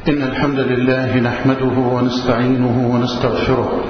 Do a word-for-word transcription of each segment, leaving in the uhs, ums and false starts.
إن الحمد لله نحمده ونستعينه ونستغفره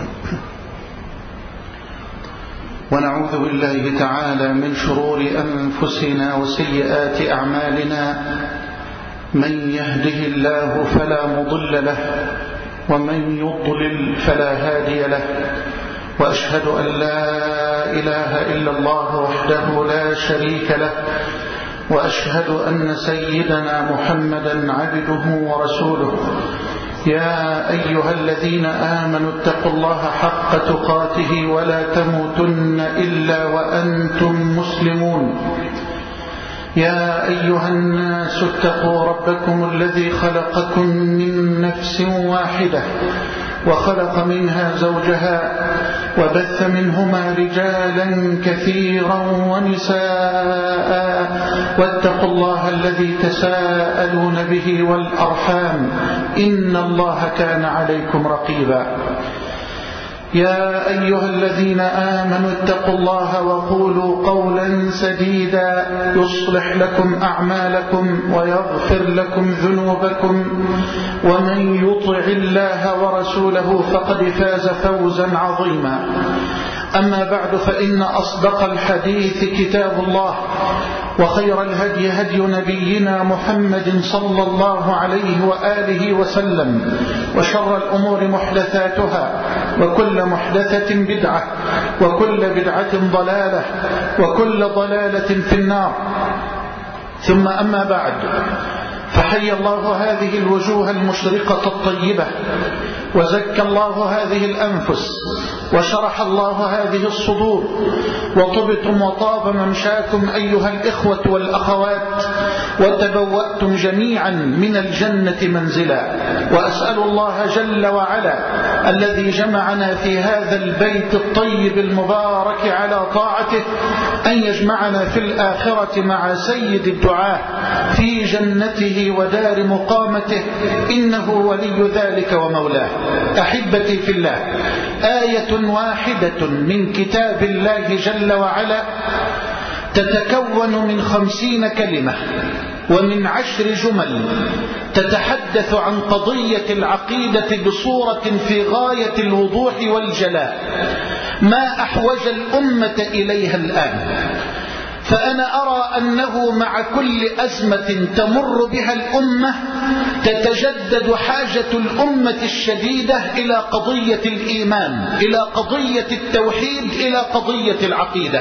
ونعوذ بالله تعالى من شرور أنفسنا وسيئات أعمالنا. من يهده الله فلا مضل له ومن يضلل فلا هادي له، وأشهد أن لا إله إلا الله وحده لا شريك له، وأشهد أن سيدنا محمدا عبده ورسوله. يا أيها الذين آمنوا اتقوا الله حق تقاته ولا تموتن إلا وأنتم مسلمون. يا أيها الناس اتقوا ربكم الذي خلقكم من نفس واحدة وخلق منها زوجها وبث منهما رجالا كثيرا ونساء، واتقوا الله الذي تساءلون به والأرحام إن الله كان عليكم رقيبا. يا أيها الذين آمنوا اتقوا الله وقولوا قولا سديدا يصلح لكم أعمالكم ويغفر لكم ذنوبكم، ومن يطع الله ورسوله فقد فاز فوزا عظيما. أما بعد، فإن أصدق الحديث كتاب الله، وخير الهدي هدي نبينا محمد صلى الله عليه وآله وسلم، وشر الأمور محدثاتها، وكل محدثة بدعة، وكل بدعة ضلالة، وكل ضلالة في النار. ثم أما بعد، فحي الله هذه الوجوه المشرقة الطيبة، وزكى الله هذه الأنفس، وشرح الله هذه الصدور، وطبتم وطاب ممشاكم أيها الإخوة والأخوات، وتبوأتم جميعا من الجنة منزلا. وأسأل الله جل وعلا الذي جمعنا في هذا البيت الطيب المبارك على طاعته أن يجمعنا في الآخرة مع سيد الدعاة في جنته ودار مقامته، إنه ولي ذلك ومولاه. أحبتي في الله، آية واحدة من كتاب الله جل وعلا تتكون من خمسين كلمة ومن عشر جمل تتحدث عن قضية العقيدة بصورة في غاية الوضوح والجلاء، ما أحوج الأمة إليها الآن. فأنا أرى أنه مع كل أزمة تمر بها الأمة تتجدد حاجة الأمة الشديدة إلى قضية الإيمان، إلى قضية التوحيد، إلى قضية العقيدة.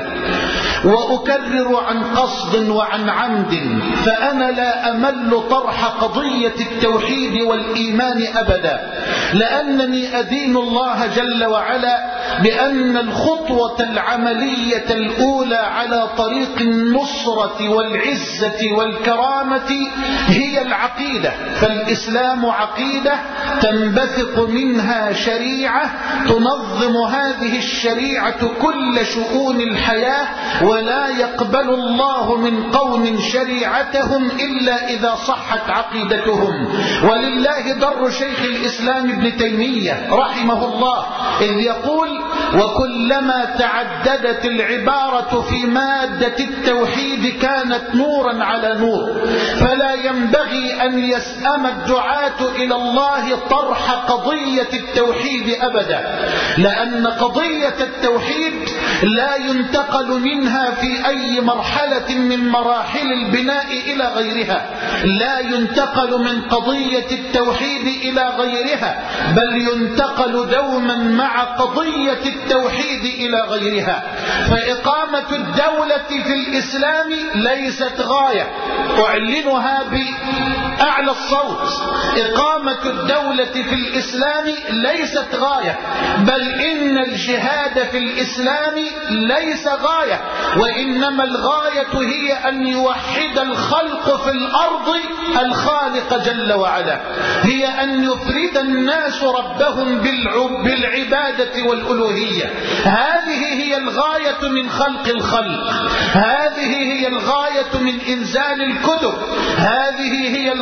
وأكرر عن قصد وعن عمد، فأنا لا أمل طرح قضية التوحيد والإيمان أبدا، لأنني أدين الله جل وعلا بأن الخطوة العملية الأولى على طريق النصرة والعزة والكرامة هي العقيدة. فالإسلام عقيدة تنبثق منها شريعة تنظم هذه الشريعة كل شؤون الحياة، ولا يقبل الله من قوم شريعتهم إلا إذا صحت عقيدتهم. ولله در شيخ الإسلام ابن تيمية رحمه الله إذ يقول: وكلما تعددت العبارة في مادة التوحيد كانت نورا على نور. فلا ينبغي أن يسأم الدعاة إلى الله طرح قضية التوحيد أبدا، لأن قضية التوحيد لا ينتقل منها في أي مرحلة من مراحل البناء إلى غيرها، لا ينتقل من قضية التوحيد إلى غيرها، بل ينتقل دوما مع قضية التوحيد إلى غيرها. فإقامة الدولة في الإسلام ليست غاية أعلنها بأعلى الصوت، إقامة الدولة في الإسلام ليست غاية، بل إن الجهاد في الإسلام ليس غاية، وإنما الغاية هي أن يوحد الخلق في الأرض الخالق جل وعلا، هي أن يفرد الناس ربهم بالعبادة والألوهية. هذه هي الغاية من خلق الخلق، هذه هي الغاية من إنزال الكتب، هذه هي الغاية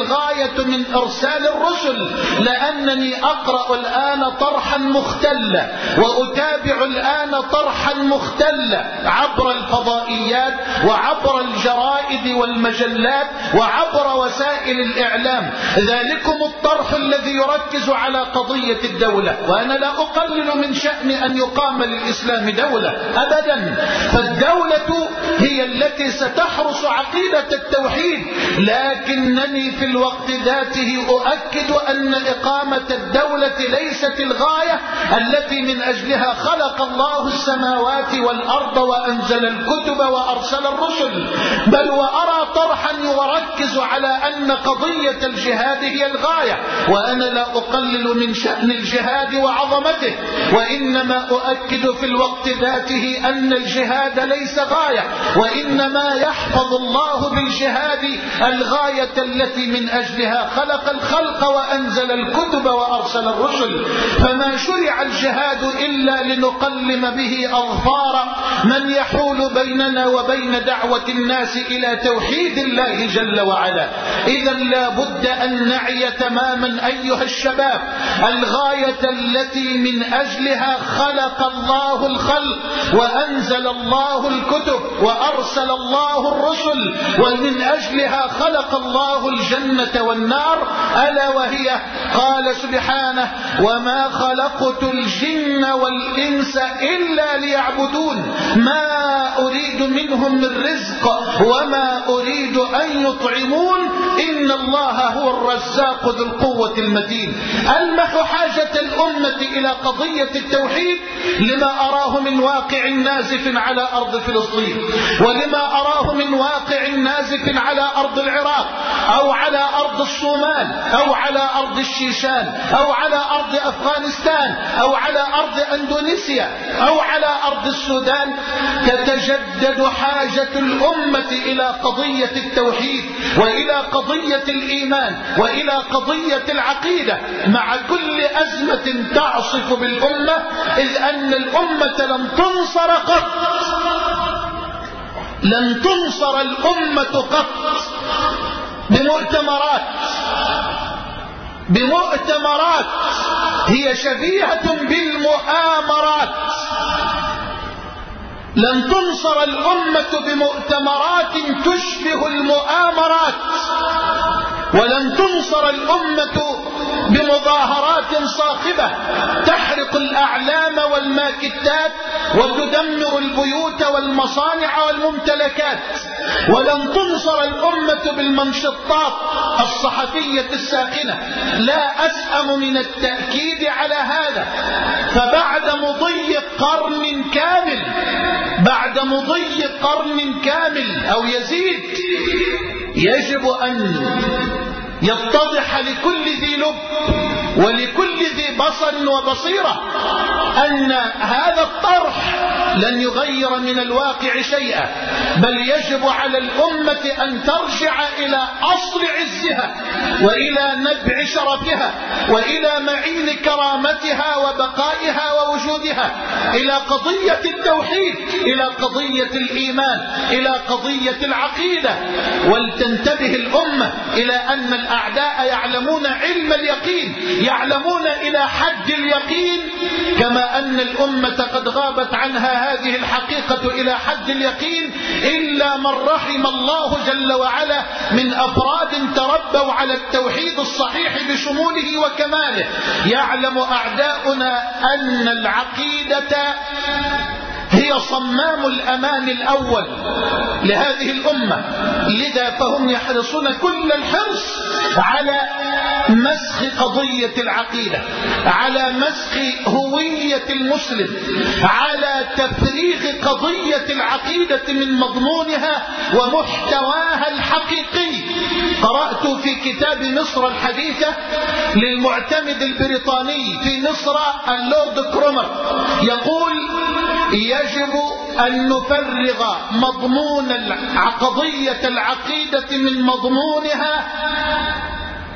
الغاية من إرسال الرسل، لأنني أقرأ الآن طرحا مختلا وأتابع الآن طرحا مختلا عبر الفضائيات وعبر الجرائد والمجلات وعبر وسائل الإعلام. ذلكم الطرح الذي يركز على قضية الدولة، وأنا لا أقلل من شأن أن يقام للإسلام دولة أبدا، فالدولة هي التي ستحرس عقيدة التوحيد، لكنني في الوقت ذاته أؤكد أن إقامة الدولة ليست الغاية التي من أجلها خلق الله السماوات والأرض وأنزل الكتب وأرسل الرسل، بل وأرى طرحا يركز على أن قضية الجهاد هي الغاية، وأنا لا أقلل من شأن الجهاد وعظمته، وإنما أؤكد في الوقت ذاته أن الجهاد ليس غاية، وإنما يحفظ الله بالجهاد الغاية التي من أجلها خلق الخلق وأنزل الكتب وأرسل الرسل. فما شرع الجهاد إلا لنقلم به أظفار من يحول بيننا وبين دعوة الناس إلى توحيد الله جل وعلا. إذا لا بد أن نعي تماما أيها الشباب الغاية التي من أجلها خلق الله الخلق وأنزل الله الكتب وأرسل الله الرسل، ومن أجلها خلق الله الجنة والنار، ألا وهي قال سبحانه: وما خلقت الجن والإنس إلا ليعبدون ما أريد منهم من رزق وما أريد أن يطعمون إن الله هو الرزاق ذو القوة المتين. ألمح حاجة الأمة إلى قضية التوحيد لما أراه من واقع نازف على أرض فلسطين، ولما أراه من واقع نازف على أرض العراق أو على أرض الصومال أو على أرض الشيشان أو على أرض أفغانستان أو على أرض أندونيسيا أو على أرض السودان. تتجدد حاجة الأمة إلى قضية التوحيد وإلى قضية الإيمان وإلى قضية العقيدة مع كل أزمة تعصف بالأمة، إذ أن الأمة لم تنصر قط، لن تنصر الأمة قط بمؤتمرات بمؤتمرات هي شبيهة بالمؤامرات. لن تنصر الأمة بمؤتمرات تشبه المؤامرات، ولن تنصر الأمة بمظاهرات صاخبة تحرق الأعلام والماكتات وتدمر البيوت والمصانع والممتلكات، ولن تنصر الأمة بالمنشطات الصحفية الساخنة. لا أسأم من التأكيد على هذا، فبعد مضي قرن كامل بعد مضي قرن كامل أو يزيد يجب أن يتضح لكل ذي لب ولكل ذي بصر وبصيرة أن هذا الطرح لن يغير من الواقع شيئا، بل يجب على الأمة أن ترجع إلى أصل عزها وإلى نبع شرفها وإلى معين كرامتها وبقائها ووجودها، إلى قضية التوحيد، إلى قضية الإيمان، إلى قضية العقيدة. ولتنتبه الأمة إلى أن الأعداء يعلمون علم اليقين، يعلمون إلى حد اليقين، كما أن الأمة قد غابت عنها هذه الحقيقة إلى حد اليقين إلا من رحم الله جل وعلا من أفراد تربوا على التوحيد الصحيح بشموله وكماله. يعلم أعداؤنا أن العقيدة هي صمام الأمان الأول لهذه الأمة، لذا فهم يحرصون كل الحرص على مسخ قضية العقيدة، على مسخ هوية المسلم، على تفريغ قضية العقيدة من مضمونها ومحتواها الحقيقي. قرأت في كتاب مصر الحديثة للمعتمد البريطاني في مصر اللورد كرومر يقول: يجب أن نفرغ مضمون قضية العقيدة من مضمونها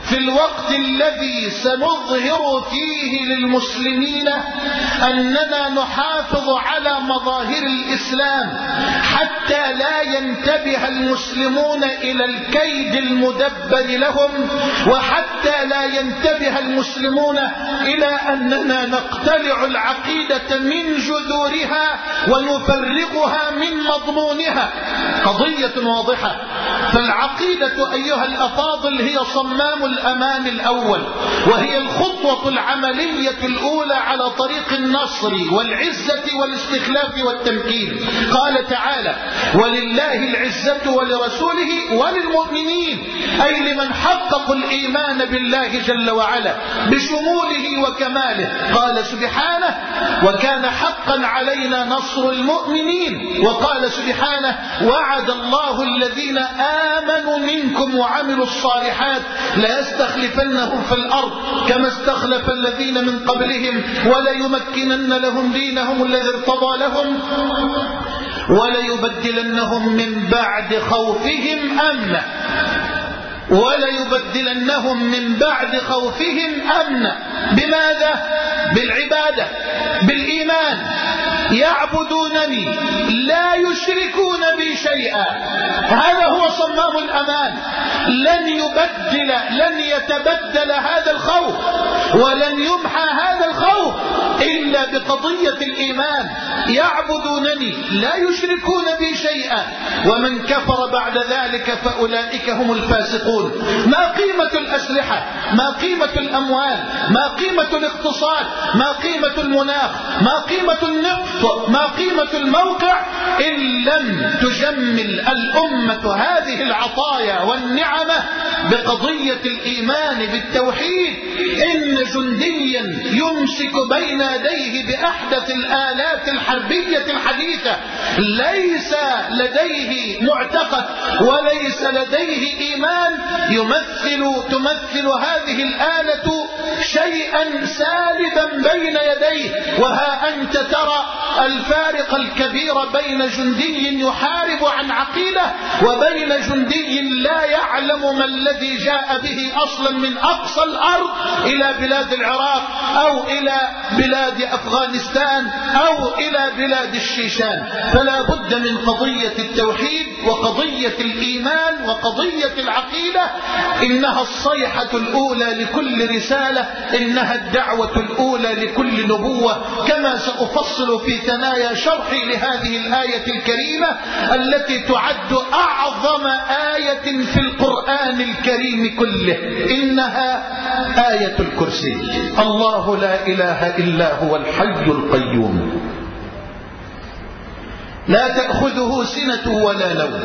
في الوقت الذي سنظهر فيه للمسلمين أننا نحافظ على مظاهر الإسلام حتى لا ينتبه المسلمون إلى الكيد المدبر لهم، وحتى لا ينتبه المسلمون إلى أننا نقتلع العقيدة من جذورها ونفرغها من مضمونها. قضية واضحة. فالعقيدة أيها الأفاضل هي صمام الأمان الأول، وهي الخطوة العملية الأولى على طريق النصر والعزة والاستخلاف والتمكين. قال تعالى: ولله العزة ولرسوله وللمؤمنين، أي لمن حققوا الإيمان بالله جل وعلا بشموله وكماله. قال سبحانه: وكان حقا علينا نصر المؤمنين. وقال سبحانه: وعد الله الذين آمنوا منكم وعملوا الصالحات ليستخلفنهم في الأرض كما استخلف الذين من قبلهم وليمكنن لهم دينهم الذي ارتضى لهم وليبدلنهم من بعد خوفهم أمنا وليبدلنهم من بعد خوفهم أمنا. بماذا؟ بالعبادة، بالإيمان. يعبدونني لا يشركون بي شيئا. هذا هو صمام الأمان. لن يبدل لن يتبدل هذا الخوف ولن يمحى هذا الخوف إلا بقضية الإيمان. يعبدونني لا يشركون بي شيئا، ومن كفر بعد ذلك فأولئك هم الفاسقون. ما قيمة الأسلحة؟ ما قيمة الأموال؟ ما قيمة الاقتصاد؟ ما قيمة المناخ؟ ما قيمة النفط؟ ما قيمة الموقع إن لم تجمل الأمة هذه العطايا والنعمة بقضية الإيمان بالتوحيد؟ إن جنديا يمسك بين يديه بأحدث الآلات الحربية الحديثة ليس لديه معتقد وليس لديه إيمان، يمثل تمثل هذه الآلة شيئا سالبا بين يديه. وها أنت ترى الفارق الكبير بين جندي يحارب عن عقيدة وبين جندي لا يعلم ما الذي جاء به أصلا من أقصى الأرض إلى بلاد العراق أو إلى بلاد أفغانستان أو إلى بلاد الشيشان. فلا بد من قضية التوحيد وقضية الإيمان وقضية العقيدة. إنها الصيحة الأولى لكل رسالة، إنها الدعوة الأولى لكل نبوة، كما سأفصل في ثنايا شرحي لهذه الآية الكريمة التي تعد أعظم آية في القرآن الكريم كله. إنها آية الكرسي. الله لا إله إلا هو الحي القيوم لا تأخذه سنة ولا نوم،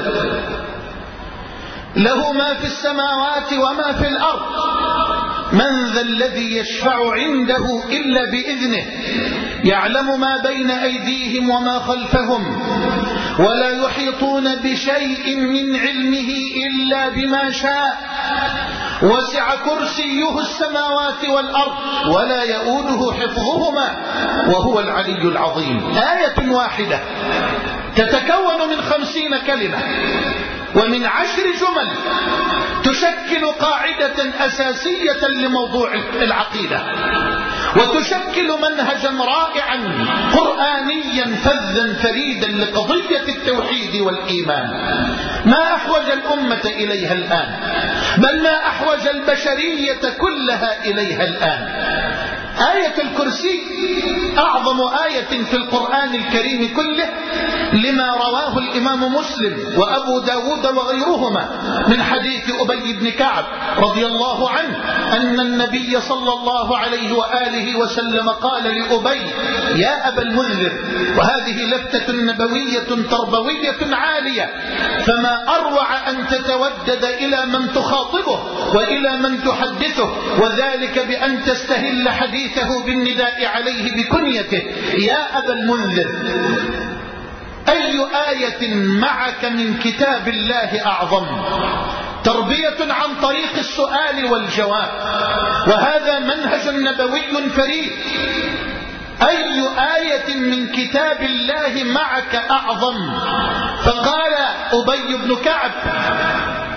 له ما في السماوات وما في الأرض. من ذا الذي يشفع عنده إلا بإذنه، يعلم ما بين أيديهم وما خلفهم، ولا يحيطون بشيء من علمه إلا بما شاء. وسع كرسيه السماوات والأرض ولا يؤوده حفظهما وهو العلي العظيم. آية واحدة تتكون من خمسين كلمة ومن عشر جمل تشكل قاعدة أساسية لموضوع العقيدة، وتشكل منهجا رائعا قرآنيا فذا فريدا لقضية التوحيد والإيمان. ما أحوج الأمة إليها الآن، بل ما أحوج البشرية كلها إليها الآن. آية الكرسي أعظم آية في القرآن الكريم كله، لما رواه الإمام مسلم وأبو داود وغيرهما من حديث أبي بن كعب رضي الله عنه أن النبي صلى الله عليه وآله وسلم قال لأبي: يا أبا المنذر. وهذه لفتة نبوية تربوية عالية، فما أروع أن تتودد إلى من تخاطبه وإلى من تحدثه، وذلك بأن تستهل حديثه بالنداء عليه بكنيته: يا أبا المنذر، أي آية معك من كتاب الله أعظم؟ تربية عن طريق السؤال والجواب، وهذا منهج نبوي فريد. أي آية من كتاب الله معك أعظم؟ فقال أبي بن كعب: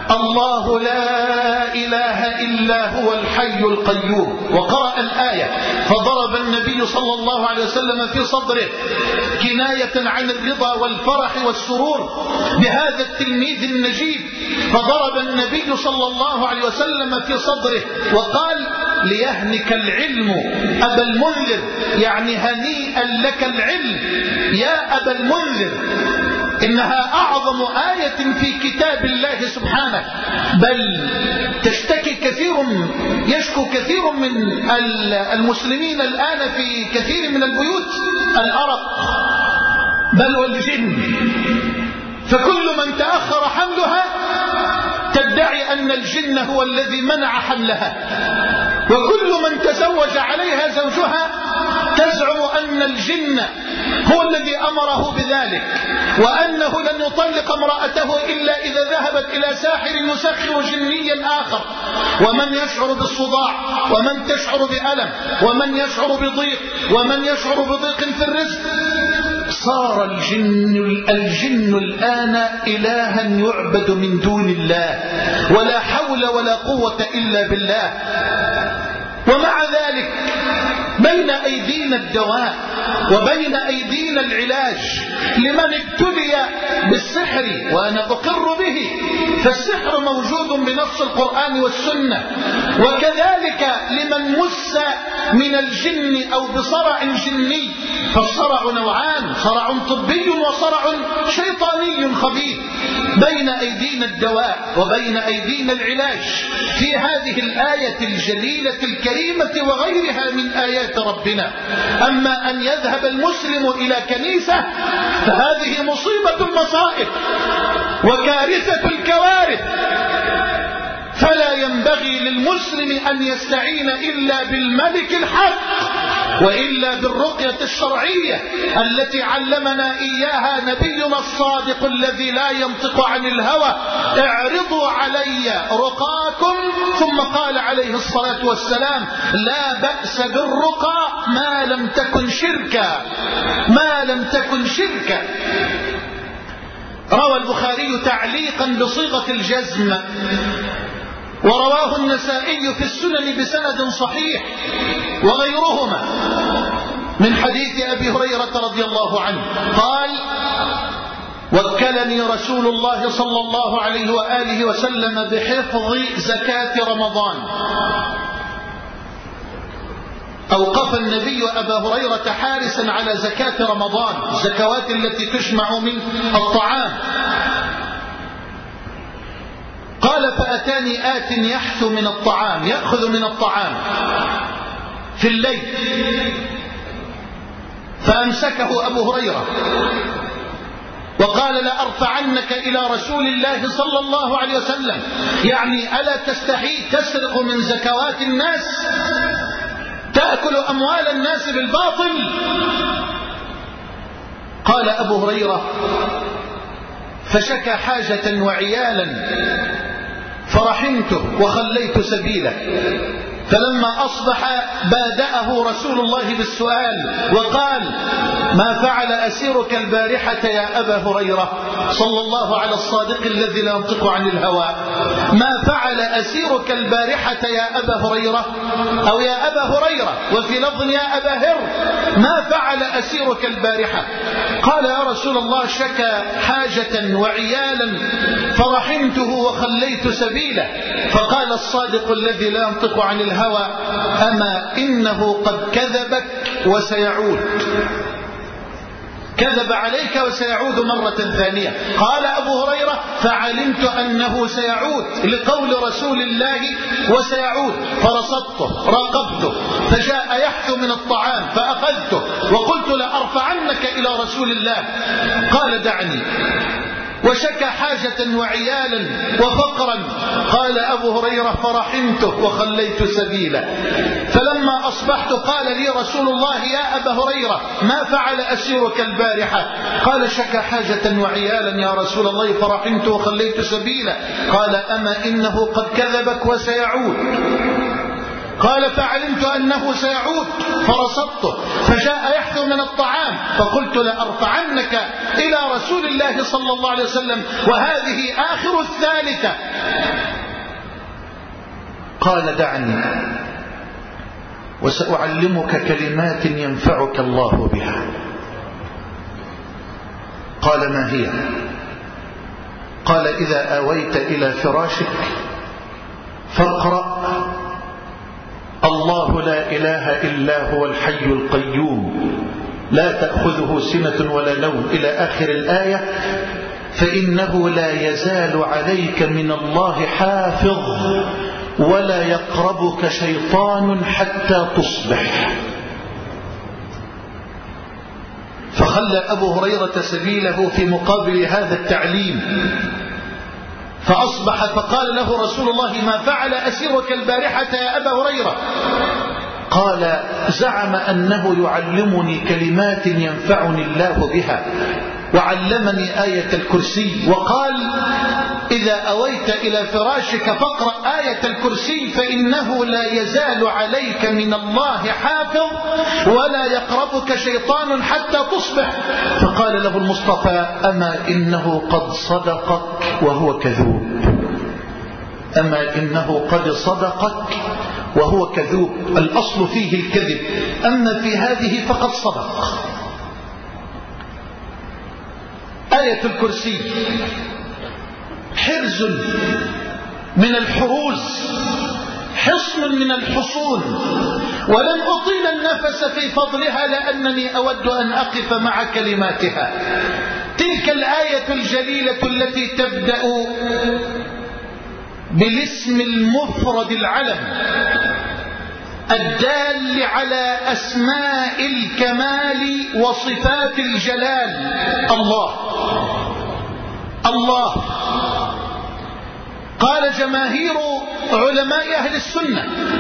الله لا إله إلا هو الحي القيوم، وقرأ الآية فضرب النبي صلى الله عليه وسلم في صدره كناية عن الرضا والفرح والسرور بهذا التلميذ النجيب، فضرب النبي صلى الله عليه وسلم في صدره وقال: ليهنك العلم أبا المنذر، يعني هنيئا لك العلم يا أبا المنذر، إنها أعظم آية في كتاب الله سبحانه، بل تشتكي كثير يشكو كثير من المسلمين الآن في كثير من البيوت الأرق بل والجن، فكل من تأخر حملها تدعي أن الجن هو الذي منع حملها، وكل من تزوج عليها زوجها تزعم أن الجن هو الذي أمره بذلك، وأنه لن يطلق امرأته إلا إذا ذهبت إلى ساحر يسخر جنيا آخر. ومن يشعر بالصداع، ومن تشعر بألم، ومن يشعر بضيق، ومن يشعر بضيق في الرزق. صار الجن, الجن الآن إلها يعبد من دون الله، ولا حول ولا قوة إلا بالله. ومع ذلك بين أيدينا الدواء وبين أيدينا العلاج لمن ابتلي بالسحر، وأنا أقر به، فالسحر موجود بنص القرآن والسنة، وكذلك لمن مس من الجن أو بصرع جني، فالصرع نوعان: صرع طبي وصرع شيطاني خبيث. بين أيدينا الدواء وبين أيدينا العلاج في هذه الآية الجليلة الكريمة وغيرها من آيات ربنا. أما أن يذهب المسلم إلى كنيسة فهذه مصيبة المصائب وكارثة الكوارث، فلا ينبغي للمسلم أن يستعين إلا بالملك الحق، وإلا بالرقية الشرعية التي علمنا إياها نبينا الصادق الذي لا ينطق عن الهوى: اعرضوا علي رقاكم. ثم قال عليه الصلاة والسلام: لا بأس بالرقى ما لم تكن شركا، ما لم تكن شركا. روى البخاري تعليقا بصيغة الجزم، ورواه النسائي في السنن بسند صحيح وغيرهما من حديث أبي هريرة رضي الله عنه قال: وكلني رسول الله صلى الله عليه وآله وسلم بحفظ زكاة رمضان. أوقف النبي أبا هريرة حارسا على زكاة رمضان، الزكوات التي تجمع من الطعام. قال: فأتاني آت يحث من الطعام، يأخذ من الطعام في الليل، فأمسكه أبو هريرة وقال: لأرفعنك إلى رسول الله صلى الله عليه وسلم، يعني ألا تستحي تسرق من زكوات الناس، تأكل أموال الناس بالباطل؟ قال أبو هريرة: فشكى حاجة وعيالا فرحمته وخليت سبيله. فلما أصبح بادأه رسول الله بالسؤال وقال: ما فعل أسيرك البارحة يا أبا هريرة؟ صلى الله على الصادق الذي لا ينطق عن الهوى. ما فعل أسيرك البارحة يا أبا هريرة؟ أو يا أبا هريرة، وفي لفظ يا أبا هر: ما فعل أسيرك البارحة؟ قال: يا رسول الله شكى حاجة وعيالا فرحمته وخليت سبيله. فقال الصادق الذي لا ينطق عن الهوى: أما إنه قد كذبك وسيعود، كذب عليك وسيعود مرة ثانية. قال أبو هريرة: فعلمت أنه سيعود لقول رسول الله وسيعود، فرصدته راقبته، فجاء يحث من الطعام فأخذته وقلت: لأرفعنك إلى رسول الله. قال: دعني. وشكى حاجة وعيالا وفقرا. قال أبو هريرة: فرحمته وخليت سبيله. فلما أصبحت قال لي رسول الله: يا أبا هريرة، ما فعل أسيرك البارحة؟ قال: شكى حاجة وعيالا يا رسول الله فرحمته وخليت سبيله. قال: أما إنه قد كذبك وسيعود. قال فعلمت أنه سيعود فرصدته فجاء يحثو من الطعام فقلت لأرفعنك إلى رسول الله صلى الله عليه وسلم وهذه آخر الثالثة. قال دعني وسأعلمك كلمات ينفعك الله بها. قال ما هي؟ قال إذا آويت إلى فراشك فاقرأ الله لا إله إلا هو الحي القيوم لا تأخذه سنة ولا نوم إلى آخر الآية، فإنه لا يزال عليك من الله حافظ ولا يقربك شيطان حتى تصبح. فخلى أبو هريرة سبيله في مقابل هذا التعليم، فأصبح فقال له رسول الله ما فعل أسيرك البارحة يا أبا هريرة؟ قال زعم أنه يعلمني كلمات ينفعني الله بها وعلمني آية الكرسي، وقال إذا أويت إلى فراشك فاقرأ آية الكرسي فإنه لا يزال عليك من الله حافظ ولا يقربك شيطان حتى تصبح. فقال له المصطفى أما إنه قد صدقك وهو كذوب، أما إنه قد صدقك وهو كذوب. الأصل فيه الكذب، أما في هذه فقد صدق. آية الكرسي حرز من الحروز، حصن من الحصون، ولن أطيل النفس في فضلها لأنني أود أن أقف مع كلماتها. تلك الآية الجليلة التي تبدأ بالاسم المفرد العلم الدال على أسماء الكمال وصفات الجلال، الله الله. قال جماهير علماء أهل السنة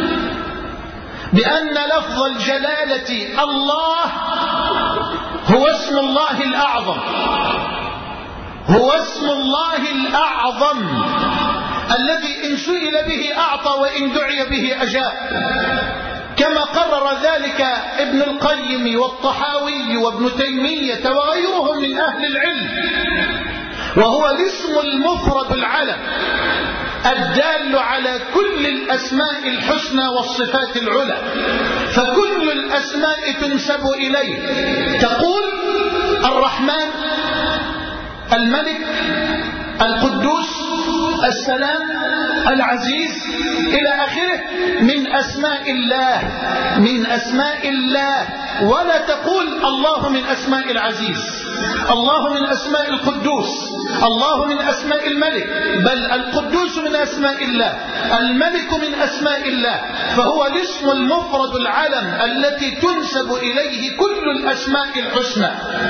بأن لفظ الجلالة الله هو اسم الله الأعظم، هو اسم الله الأعظم الذي إن سئل به أعطى وإن دعي به أجاب، كما قرر ذلك ابن القيم والطحاوي وابن تيمية وغيرهم من أهل العلم. وهو الاسم المفرد العلم الدال على كل الأسماء الحسنى والصفات العلى، فكل الأسماء تنسب إليه. تقول الرحمن، الملك، القدوس، السلام، العزيز إلى آخره من أسماء الله، من أسماء الله. ولا تقول الله من أسماء العزيز، الله من أسماء القدوس، الله من أسماء الملك، بل القدوس من أسماء الله، الملك من أسماء الله. فهو الاسم المفرد العلم التي تنسب إليه كل الأسماء الحسنى.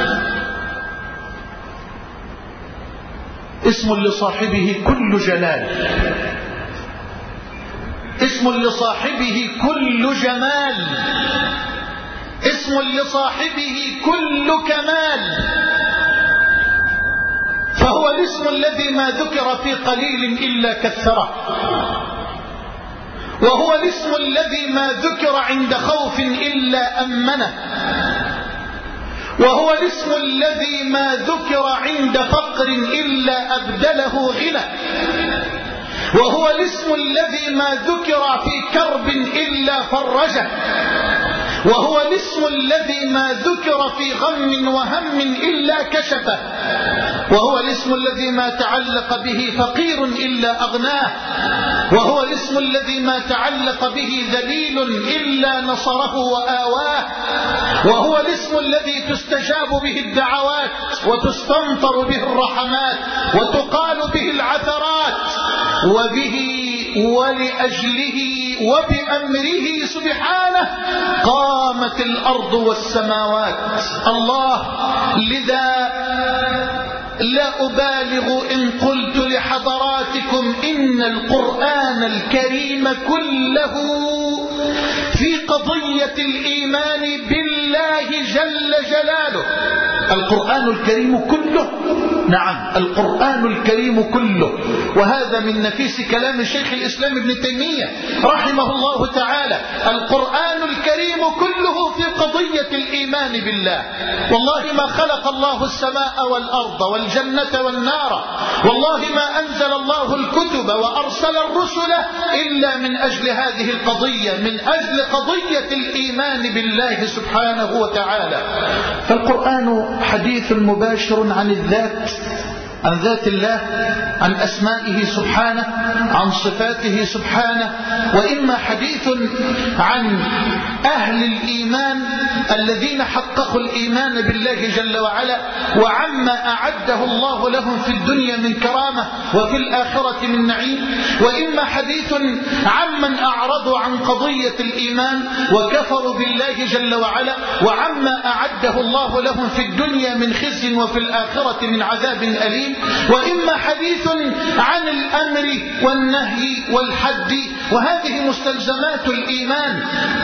اسم لصاحبه كل جلال، اسم لصاحبه كل جمال، اسم لصاحبه كل كمال. فهو الاسم الذي ما ذكر في قليل إلا كثره، وهو الاسم الذي ما ذكر عند خوف إلا أمنه، وهو الاسم الذي ما ذكر عند فقر إلا أبدله غنى، وهو الاسم الذي ما ذكر في كرب إلا فرجه، وهو الاسم الذي ما ذكر في غم وهم إلا كشفه، وهو الاسم الذي ما تعلق به فقير إلا أغناه، وهو الاسم الذي ما تعلق به ذليل إلا نصره وآواه، وهو الاسم الذي تستجاب به الدعوات وتستمطر به الرحمات وتقال به العثرات، وبه ولأجله وبأمره سبحانه قامت الأرض والسماوات. الله. لذا لا أبالغ إن قلت لحضراتكم إن القرآن الكريم كله في قضية الإيمان بالله الله جل جلاله. القرآن الكريم كله، نعم القرآن الكريم كله. وهذا من نفيس كلام الشيخ الإسلام ابن تيمية رحمه الله تعالى. القرآن الكريم كله في قضية الإيمان بالله. والله ما خلق الله السماء والأرض والجنة والنار، والله ما أنزل الله الكتب وأرسل الرسل إلا من أجل هذه القضية، من أجل قضية الإيمان بالله سبحانه وتعالى. فالقرآن حديث مباشر عن الذات، عن ذات الله، عن أسمائه سبحانه، عن صفاته سبحانه، وإما حديث عن أهل الإيمان الذين حققوا الإيمان بالله جل وعلا وعما أعده الله لهم في الدنيا من كرامة وفي الآخرة من نعيم، وإما حديث عمن أعرضوا عن قضية الإيمان وكفروا بالله جل وعلا وعما أعده الله لهم في الدنيا من خزي وفي الآخرة من عذاب أليم، وإما حديث عن الأمر والنهي والحد، وهذه مستلزمات الإيمان.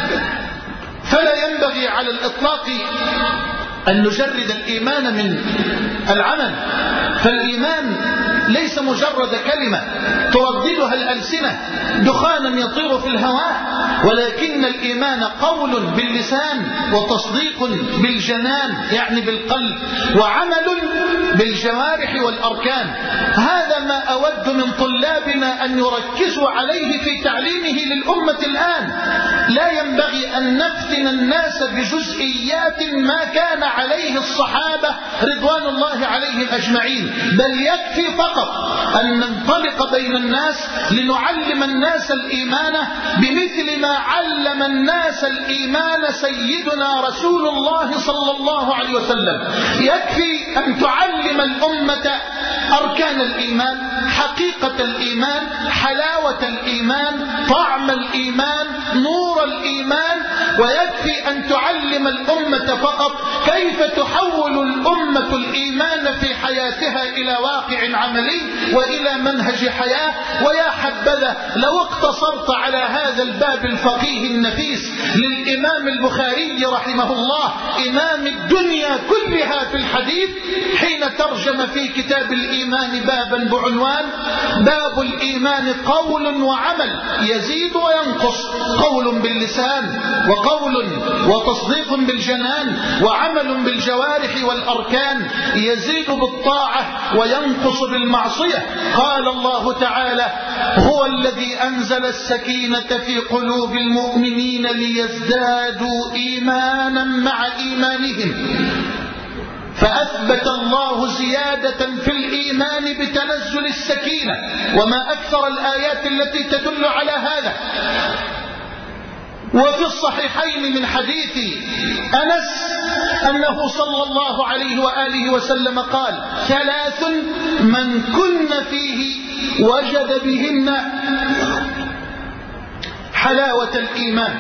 فلا ينبغي على الإطلاق أن نجرد الإيمان من العمل، فالإيمان ليس مجرد كلمة ترددها الألسنة دخانا يطير في الهواء، ولكن الإيمان قول باللسان وتصديق بالجنان يعني بالقلب وعمل بالجوارح والأركان. هذا ما أود من طلابنا أن يركزوا عليه في تعليمه للأمة الآن. لا ينبغي أن نفتن الناس بجزئيات ما كان عليه الصحابة رضوان الله عليهم أجمعين، بل يكفي فقط أن ننطلق بين الناس لنعلم الناس الإيمان بمثل ما علم الناس الإيمان سيدنا رسول الله صلى الله عليه وسلم. يكفي أن تعلم الأمة أركان الإيمان، حقيقة الإيمان، حلاوة الإيمان، طعم الإيمان، نور الإيمان، ويكفي أن تعلم الأمة فقط كيف تحول الأمة الإيمان في حياتها إلى واقع عملي وإلى منهج حياة. ويا حبذا لو اقتصرت على هذا الباب الفقيه النفيس للإمام البخاري رحمه الله، إمام الدنيا كلها في الحديث، حين ترجم في كتاب الإيمان بابا بعنوان باب الإيمان قول وعمل يزيد وينقص، قول باللسان وقول وتصديق بالجنان وعمل بالجوارح والأركان، يزيد بالطاعة وينقص بالمعصية. قال الله تعالى: هو الذي أنزل السكينة في قلوب المؤمنين ليزدادوا إيمانا مع إيمانهم، فأثبت الله زيادة في الإيمان بتنزل السكينة. وما أكثر الآيات التي تدل على هذا. وفي الصحيحين من حديث أنس أنه صلى الله عليه وآله وسلم قال: ثلاث من كن فيه وجد بهن حلاوة الإيمان: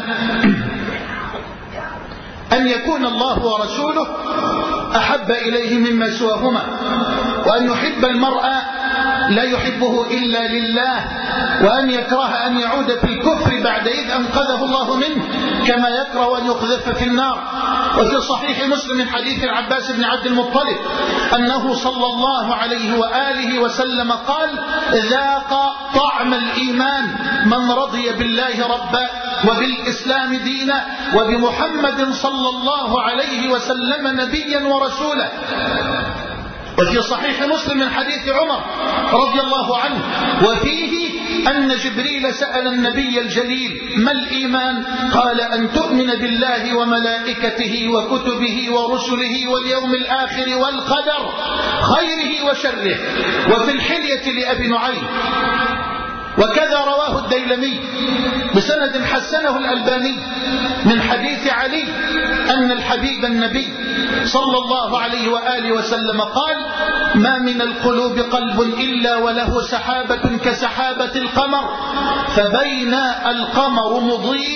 أن يكون الله ورسوله أحب إليه مما سواهما، وأن يحب المرء لا يحبه إلا لله، وأن يكره أن يعود في الكفر بعد إذ أنقذه الله منه، كما يكره أن يقذف في النار. وفي صحيح مسلم من حديث العباس بن عبد المطلب أنه صلى الله عليه وآله وسلم قال: ذاق طعم الإيمان من رضي بالله ربا وبالإسلام دينا وبمحمد صلى الله عليه وسلم نبيا ورسولا. وفي صحيح مسلم من حديث عمر رضي الله عنه وفيه أن جبريل سأل النبي الجليل: ما الإيمان؟ قال: أن تؤمن بالله وملائكته وكتبه ورسله واليوم الآخر والقدر خيره وشره. وفي الحلية لأبي نعيم، وكذا رواه الديلمي بسند حسنه الألباني من حديث علي أن الحبيب النبي صلى الله عليه وآله وسلم قال: ما من القلوب قلب إلا وله سحابة كسحابة القمر، فبين القمر مضيء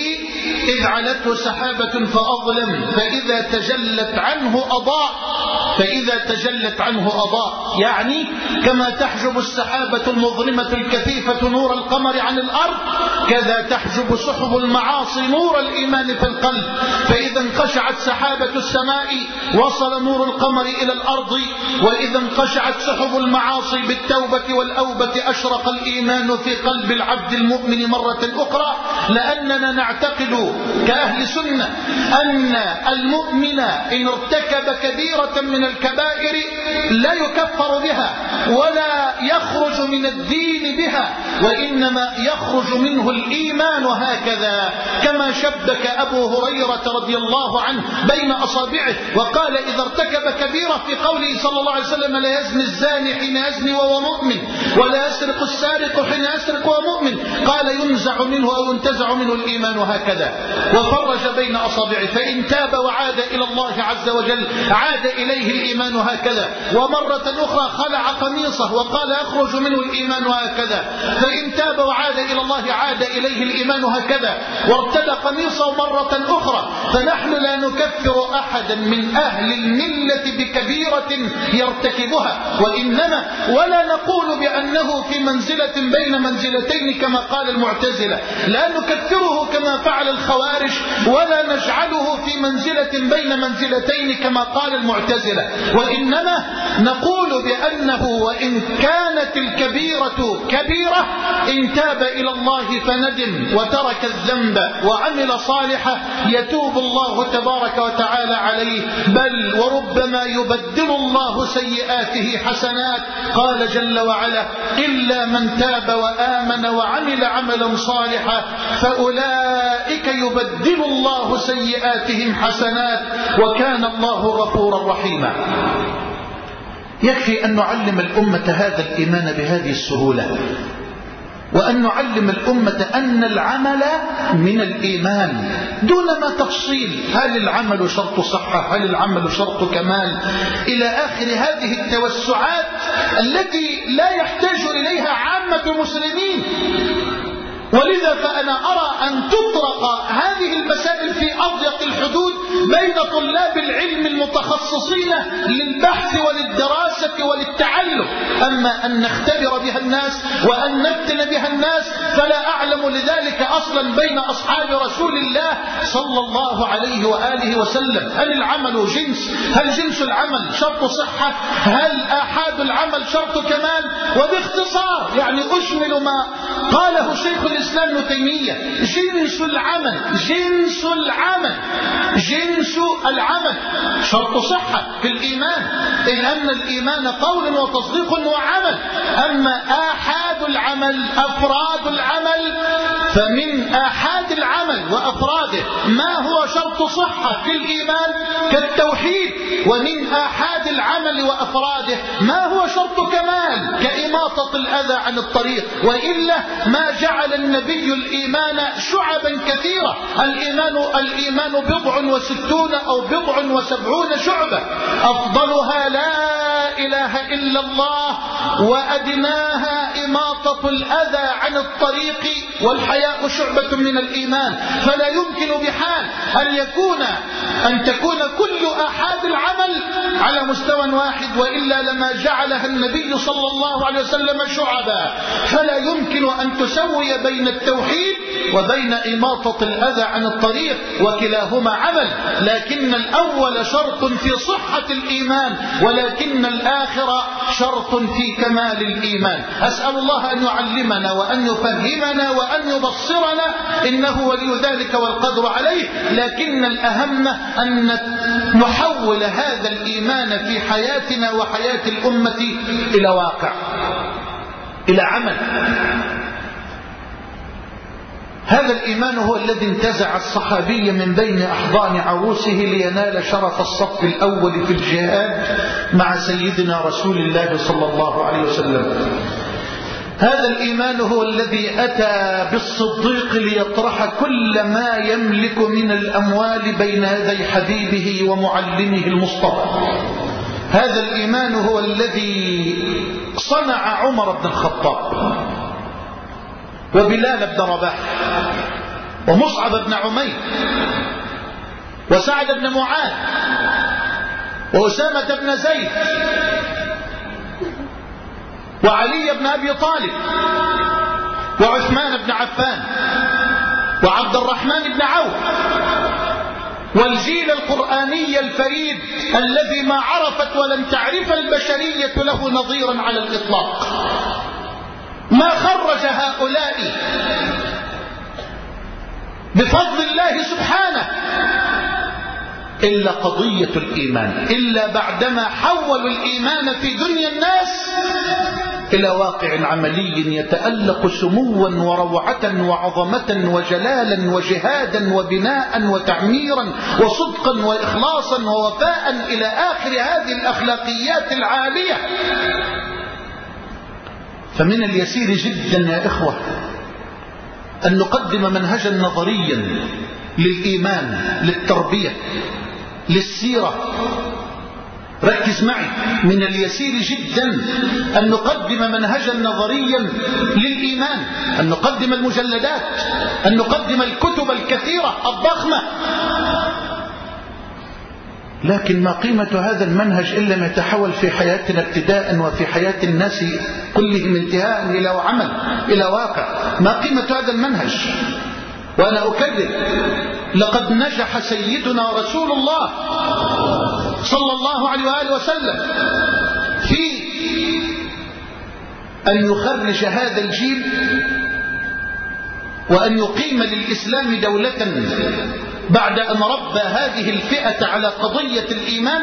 إذ علته سحابة فأظلم فإذا تجلت عنه أضاء فإذا تجلت عنه أضاء، يعني كما تحجب السحابة المظلمة الكثيفة نور القمر عن الأرض، كذا تحجب سحب المعاصي نور الإيمان في القلب. فإذا انقشعت سحابة السماء وصل نور القمر إلى الأرض، وإذا انقشعت سحب المعاصي بالتوبة والأوبة أشرق الإيمان في قلب العبد المؤمن مرة أخرى. لأننا نعتقد كأهل سنة أن المؤمن إن ارتكب كبيرة من الكبائر لا يكفر بها ولا يخرج من الدين بها، وإنما يخرج منه الإيمان. وهكذا كما شبك أبو هريرة رضي الله عنه بين أصابعه وقال إذا ارتكب كبيرة في قوله صلى الله عليه وسلم لا يزني الزاني حين يزني وهو مؤمن ولا يسرق السارق حين يسرق وهو مؤمن، قال ينزع منه أو ينتزع منه الإيمان. هكذا وفرج بين أصابعه، فإن تاب وعاد إلى الله عز وجل عاد إليه الإيمان. هكذا ومرة أخرى خلع قميصه وقال يخرج منه الإيمان. هكذا فإن تاب وعاد إلى الله عاد إليه الإيمان. هكذا وارتدى قميصه مرة أخرى. فنحن لا نكفر أحدا من أهل الملة بكبيرة يرتكبها، وإنما ولا نقول بأنه في منزلة بين منزلتين كما قال المعتزلة، لا نكفره كما فعل الخوارج، ولا نجعله في منزلة بين منزلتين كما قال المعتزلة، وإنما نقول بأنه وإن كانت الكبيرة كبيرة إن تاب إلى الله فندم وترك الذنب وعمل صالحا يتوب الله تبارك وتعالى عليه، بل وربما يبدل الله سيئاته حسنات. قال جل وعلا إلا من تاب وآمن وعمل عملا صالحا فأولئك يبدل الله سيئاتهم حسنات وكان الله غفورا رحيما. يكفي أن نعلم الأمة هذا الإيمان بهذه السهولة، وأن نعلم الأمة أن العمل من الإيمان دون ما تفصيل، هل العمل شرط صحة، هل العمل شرط كمال، إلى آخر هذه التوسعات التي لا يحتاج إليها عامة المسلمين. ولذا فأنا أرى أن تطرق هذه المسائل في أضيق الحدود بين طلاب العلم المتخصصين للبحث وللدراسة وللتعلم. أما أن نختبر بها الناس وأن نفتن بها الناس فلا أعلم لذلك أصلا بين أصحاب رسول الله صلى الله عليه وآله وسلم. هل العمل جنس؟ هل جنس العمل شرط صحة؟ هل آحاد العمل شرط كمال؟ وباختصار يعني أشمل ما قاله شيخ الإسلام ابن تيمية، جنس العمل جنس العمل جنس العمل شرط صحة في الإيمان، إن أن الإيمان قول وتصديق وعمل. أما آحاد العمل أفراد العمل فمن آحاد العمل وأفراده ما هو شرط صحة في الإيمان كالتوحيد، ومن آحاد العمل وأفراده ما هو شرط كمال كإماطة الأذى عن الطريق. وإلا ما جعل النبي الإيمان شعبا كثيرة. الإيمان, الإيمان بضع وستون أو بضع وسبعون شعبة، أفضلها لا إله إلا الله وأدناها إماطة الأذى عن الطريق، والحياء شعبة من الإيمان. فلا يمكن بحال أن يكون أن تكون كل آحاد العمل على مستوى واحد، وإلا لما جعلها النبي صلى الله عليه وسلم شعبا. فلا يمكن أن تسوي بين التوحيد وبين إماطة الأذى عن الطريق، وكلاهما عمل، لكن الأول شرط في صحة الإيمان ولكن الآخر شرط في كمال الإيمان. أسأل الله أن يعلمنا وأن يفهمنا وأن يبصرنا، إنه ولي ذلك والقدر عليه. لكن الأهم أن نحول هذا الإيمان في حياتنا وحياة الأمة إلى واقع، إلى عمل. هذا الإيمان هو الذي انتزع الصحابي من بين أحضان عروسه لينال شرف الصف الأول في الجهاد مع سيدنا رسول الله صلى الله عليه وسلم. هذا الإيمان هو الذي أتى بالصديق ليطرح كل ما يملك من الأموال بين يدي حبيبه ومعلمه المصطفى. هذا الإيمان هو الذي صنع عمر بن الخطاب وبلال بن رباح ومصعب بن عمير وسعد بن معاذ وأسامة بن زيد وعلي بن أبي طالب وعثمان بن عفان وعبد الرحمن بن عوف، والجيل القرآني الفريد الذي ما عرفت ولم تعرف البشرية له نظيرا على الإطلاق. ما خرج هؤلاء بفضل الله سبحانه إلا قضية الإيمان، إلا بعدما حولوا الإيمان في دنيا الناس إلى واقع عملي يتألق سموا وروعة وعظمة وجلالا وجهادا وبناء وتعميرا وصدقا وإخلاصا ووفاء إلى آخر هذه الأخلاقيات العالية. فمن اليسير جدا يا إخوة أن نقدم منهجا نظريا للإيمان، للتربية، للسيرة. ركز معي، من اليسير جدا أن نقدم منهجا نظريا للإيمان، أن نقدم المجلدات، أن نقدم الكتب الكثيرة الضخمة. لكن ما قيمة هذا المنهج إلا ما يتحول في حياتنا ابتداء وفي حياة الناس كلهم انتهاء إلى عمل، إلى واقع. ما قيمة هذا المنهج؟ وأنا أكرر، لقد نجح سيدنا رسول الله صلى الله عليه وآله وسلم في أن يخرج هذا الجيل وأن يقيم للإسلام دولة بعد أن ربى هذه الفئة على قضية الإيمان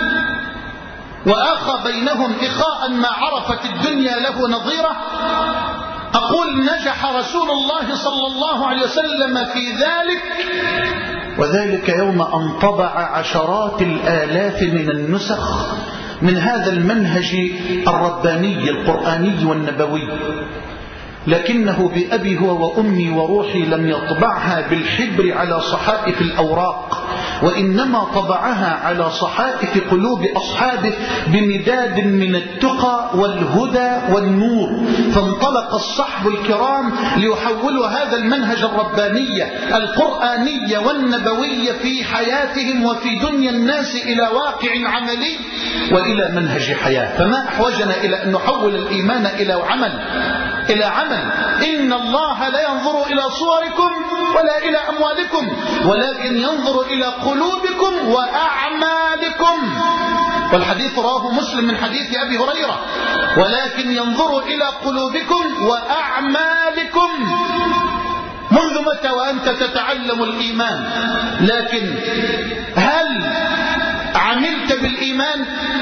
وآخى بينهم إخاء ما عرفت الدنيا له نظيرة. أقول نجح رسول الله صلى الله عليه وسلم في ذلك، وذلك يوم أن طبع عشرات الآلاف من النسخ من هذا المنهج الرباني القرآني والنبوي. لكنه بأبي هو وأمي وروحي لم يطبعها بالحبر على صحائف الأوراق، وإنما طبعها على صحائف قلوب أصحابه بمداد من التقى والهدى والنور. فانطلق الصحب الكرام ليحولوا هذا المنهج الرباني القرآني والنبوي في حياتهم وفي دنيا الناس إلى واقع عملي وإلى منهج حياة. فما أحوجنا إلى أن نحول الإيمان إلى عمل، إلى عمل. إن الله لا ينظر إلى صوركم ولا إلى أموالكم ولكن ينظر إلى قلوبكم وأعمالكم. والحديث رواه مسلم من حديث أبي هريرة، ولكن ينظر إلى قلوبكم وأعمالكم. منذ متى وأنت تتعلم الإيمان؟ لكن هل عملت بالإيمان؟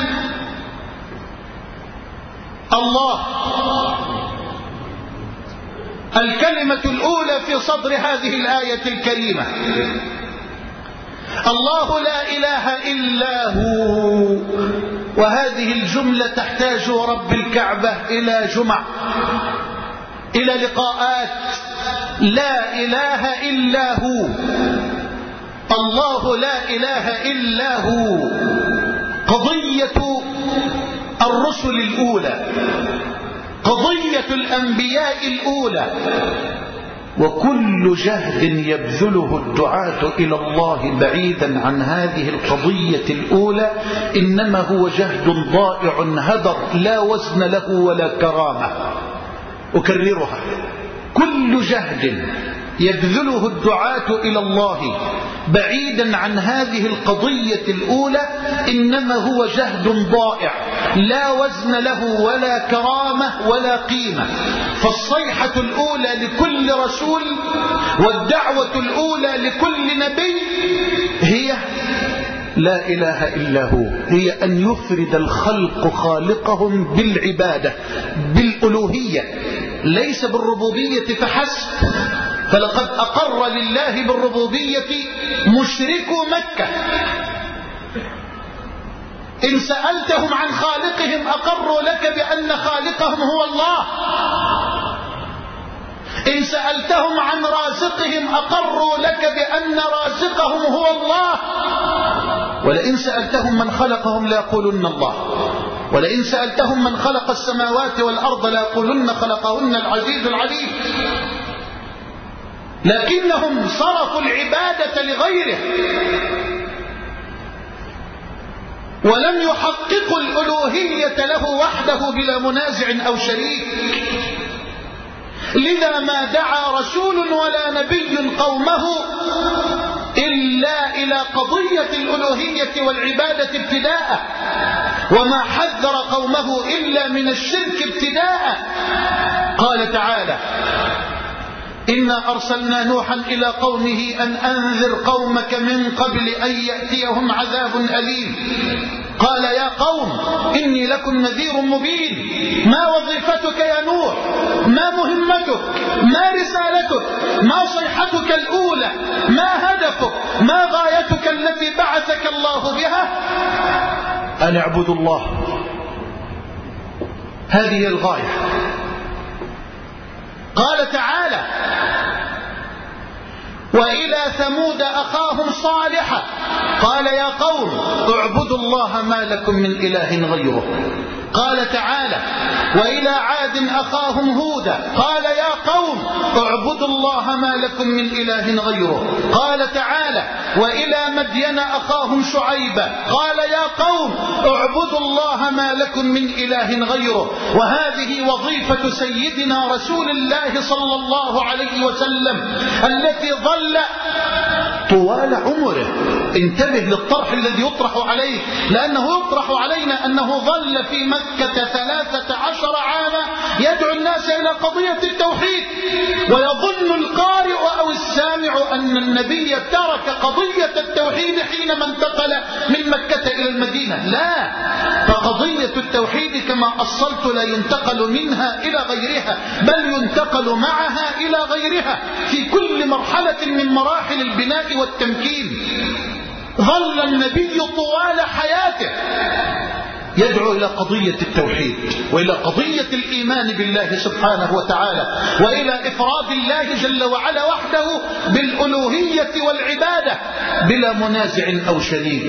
الله الكلمة الأولى في صدر هذه الآية الكريمة، الله لا إله إلا هو. وهذه الجملة تحتاج رب الكعبة إلى جمع، إلى لقاءات. لا إله إلا هو، الله لا إله إلا هو. قضية الرسل الأولى، قضية الأنبياء الأولى. وكل جهد يبذله الدعاة إلى الله بعيدا عن هذه القضية الأولى إنما هو جهد ضائع هدر لا وزن له ولا كرامة. أكررها، كل جهد يبذله الدعاة إلى الله بعيدا عن هذه القضية الأولى إنما هو جهد ضائع لا وزن له ولا كرامة ولا قيمة. فالصيحة الأولى لكل رسول والدعوة الأولى لكل نبي هي لا إله إلا هو، هي أن يفرد الخلق خالقهم بالعبادة، بالألوهية، ليس بالربوبية فحسب. فلقد أقر لله بالربوبية مشركو مكة. إن سألتهم عن خالقهم أقروا لك بأن خالقهم هو الله. إن سألتهم عن رازقهم أقروا لك بأن رازقهم هو الله. ولئن سألتهم من خلقهم ليقولن الله. ولئن سألتهم من خلق السماوات والأرض ليقولن خلقهن العزيز العليم. لكنهم صرفوا العبادة لغيره ولم يحققوا الألوهية له وحده بلا منازع أو شريك. لذا ما دعا رسول ولا نبي قومه إلا إلى قضية الألوهية والعبادة ابتداء، وما حذر قومه إلا من الشرك ابتداء. قال تعالى: إنا أرسلنا نوحا إلى قومه أن أنذر قومك من قبل أن يأتيهم عذاب أليم. قال: يا قوم إني لكم نذير مبين. ما وظيفتك يا نوح؟ ما مهمتك؟ ما رسالتك؟ ما صيحتك الأولى؟ ما هدفك؟ ما غايتك التي بعثك الله بها؟ أن اعبدوا الله. هذه الغاية. قال تعالى: وإلى ثمود أخاهم صالحا قال: يا قوم اعبدوا الله ما لكم من إله غيره. قال تعالى: وإلى عاد أخاهم هودا قال: يا قوم اعبدوا الله ما لكم من إله غيره. قال تعالى: وإلى مدين أخاهم شعيبا قال: يا قوم اعبدوا الله ما لكم من إله غيره. وهذه وظيفة سيدنا رسول الله صلى الله عليه وسلم التي ظل طوال عمره. انتبه للطرح الذي يطرح عليه، لأنه يطرح علينا أنه ظل في مكة ثلاثة عشر عاما يدعو الناس إلى قضية التوحيد، ويظن القارئ أو السامع أن النبي ترك قضية التوحيد حينما انتقل من مكة إلى المدينة. لا، فقضية التوحيد كما أصلت لا ينتقل منها إلى غيرها، بل ينتقل معها إلى غيرها في كل مرحلة من مراحل البناء والتمكين. ظل النبي طوال حياته يدعو إلى قضية التوحيد، وإلى قضية الإيمان بالله سبحانه وتعالى، وإلى إفراد الله جل وعلا وحده بالألوهية والعبادة بلا منازع أو شريك.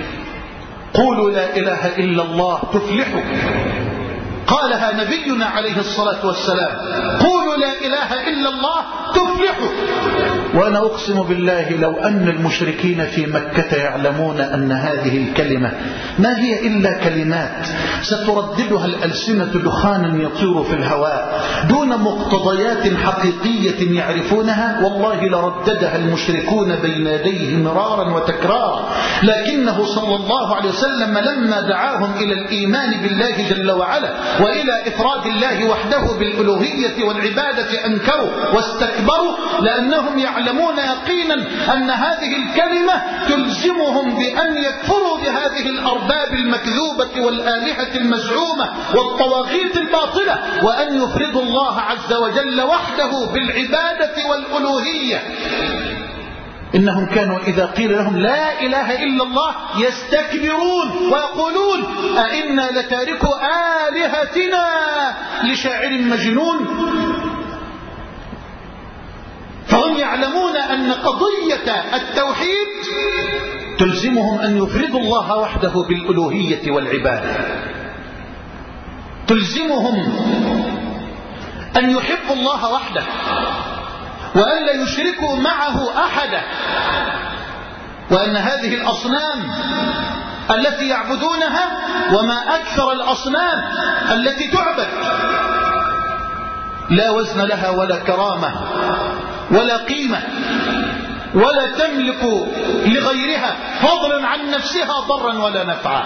قولوا لا إله إلا الله تفلحوا، قالها نبينا عليه الصلاة والسلام: قولوا لا إله إلا الله تفلحوا. وأنا أقسم بالله لو أن المشركين في مكة يعلمون أن هذه الكلمة ما هي إلا كلمات سترددها الألسنة دخانا يطير في الهواء دون مقتضيات حقيقية يعرفونها، والله لرددها المشركون بين يديه مرارا وتكرارا. لكنه صلى الله عليه وسلم لما دعاهم إلى الإيمان بالله جل وعلا وإلى إفراد الله وحده بالألوهية والعبادة أنكروا واستكبروا، لأنهم يعلمون يقينا أن هذه الكلمة تلزمهم بأن يكفروا بهذه الأرباب المكذوبة والآلهة المزعومة والطواغيت الباطلة، وأن يفردوا الله عز وجل وحده بالعبادة والألوهية. إنهم كانوا إذا قيل لهم لا إله إلا الله يستكبرون ويقولون: أئنا لتاركو آلهتنا لشاعر مجنون. فهم يعلمون أن قضية التوحيد تلزمهم أن يفردوا الله وحده بالألوهية والعبادة، تلزمهم أن يحبوا الله وحده وأن لا يشركوا معه أحدا، وأن هذه الأصنام التي يعبدونها، وما أكثر الأصنام التي تعبد، لا وزن لها ولا كرامة ولا قيمة، ولا تملك لغيرها فضلا عن نفسها ضرا ولا نفعا.